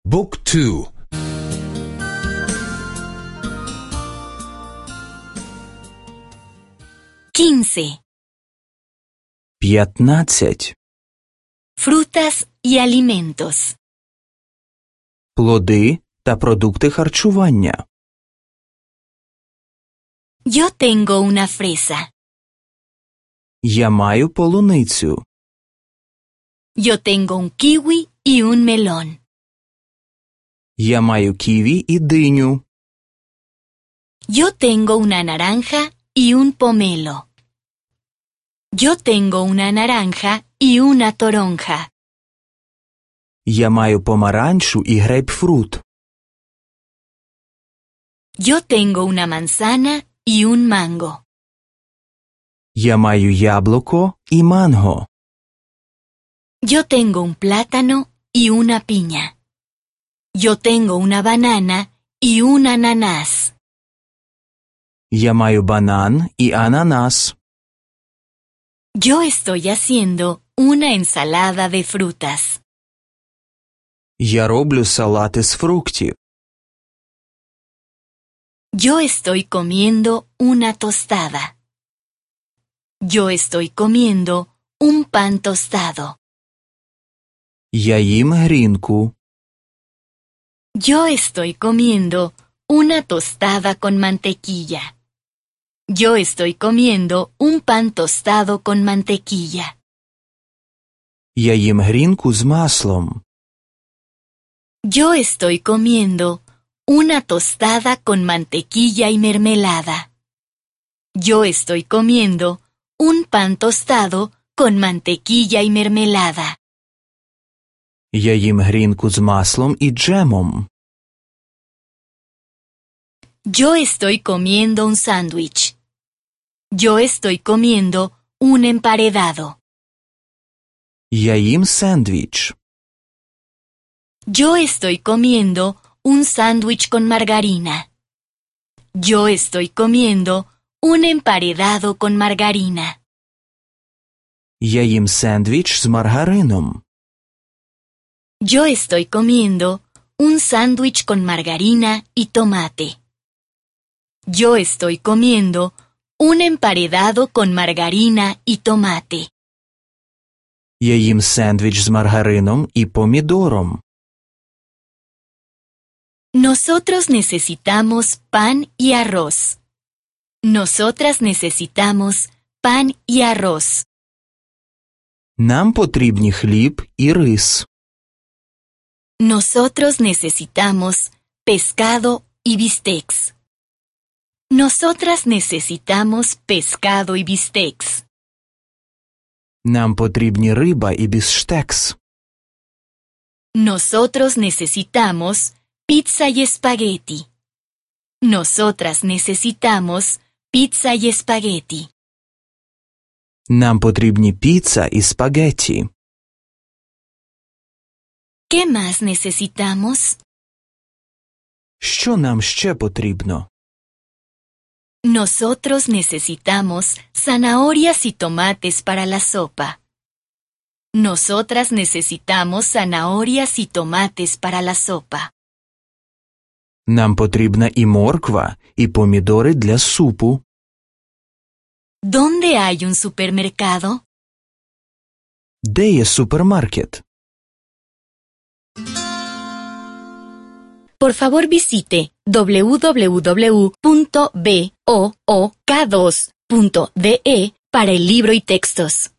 บุ๊กทู15 Frutas y alimentos. плоди та продукти харчування. Yo tengo una fresa. Я маю полуницю. Yo tengo un kiwi y un melón. Я маю ківі і диню. Yo tengo una naranja y un pomelo. Yo tengo una naranja y una toronja. Я маю помаранчу і грейпфрут. Yo tengo una manzana y un mango. Я маю яблуко і манго. Yo tengo un plátano y una piña. Yo tengo una banana y un ananás. Я маю банан і ананас. Yo estoy haciendo una ensalada de frutas. Я роблю салат із фруктів. Yo estoy comiendo una tostada. Yo estoy comiendo un pan tostado. Я їм грінку. Yo estoy comiendo una tostada con mantequilla. Yo estoy comiendo un pan tostado con mantequilla. Я їм грінку з маслом. Yo estoy comiendo una tostada con mantequilla y mermelada. Yo estoy comiendo un pan tostado con mantequilla y mermelada. Я їм грінку з маслом і джемом. Yo estoy comiendo un sándwich. Yo estoy comiendo un emparedado. Я їм сендвіч. Yo estoy comiendo un sándwich con margarina. Yo estoy comiendo un emparedado con margarina. Я їм сендвіч з маргарином. Yo estoy comiendo un sándwich con margarina y tomate. Yo estoy comiendo un emparedado con margarina y tomate. Я їм сендвіч з маргарином і помідором. Nosotros necesitamos pan y arroz. Nosotras necesitamos pan y arroz. Нам потрібні хліб і рис. Nosotros necesitamos pescado y bistecs. Nosotras necesitamos pescado y bistecs. Нам потрібні риба і біфштекс. Nosotros necesitamos pizza y espagueti. Nosotras necesitamos pizza y espagueti. Нам потрібні піца і спагетті. ¿Qué más necesitamos? Що нам ще потрібно? Nosotros necesitamos zanahorias y tomates para la sopa. Nosotras necesitamos zanahorias y tomates para la sopa. Нам потрібна і морква, і помідори для супу. ¿Dónde hay un supermercado? Де є супермаркет? Por favor visite www.book2.de para el libro y textos.